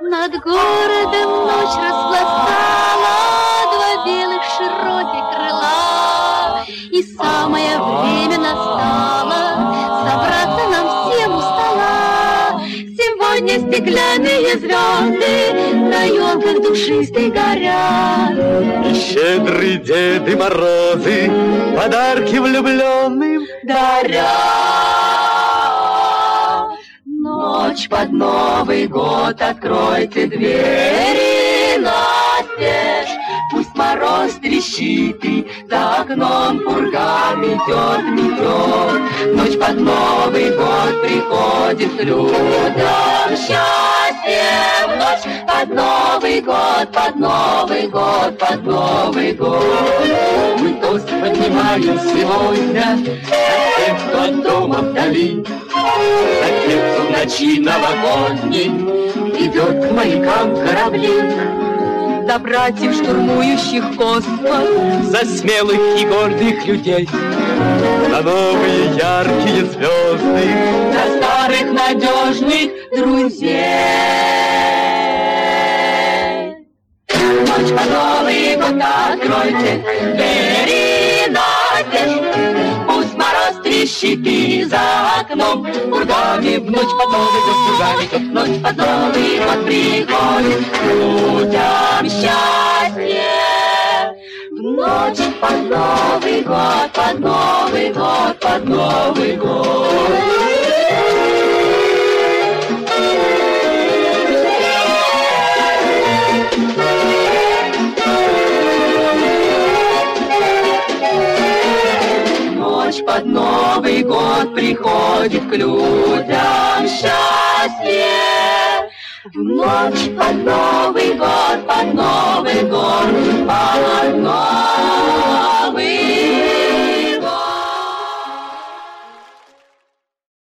Над городом ночь распластала два белых широких крыла, и самое время настало собраться нам всем у стола. Сегодня стеклянные звезды на елках душистой горят, и щедрые Деды Морозы подарки влюбленным дарят. Ночь под Новый год, откройте двери настежь, пусть мороз трещит и за окном пурга метет, метет. Ночь под Новый год приходит к людям счастье в ночь под Новый год, под Новый год, под Новый год. Мы тост поднимаем сегодня за тех, кто от дома вдали, за тех, кто в ночи новогодней идет к морякам корабли. За братьев, штурмующих космос, за смелых и гордых людей, за новые яркие звезды, за старых надежных друзей. Ночь под Новый год, откройте двери настежь, пусть мороз трещит и за окном пургами. В ночь под Новый год пургами, ночь под Новый год приходит к людям счастье. В ночь под Новый год, под Новый год, под Новый год. Под Новый год приходит к людям счастье. В ночь под Новый год, под Новый год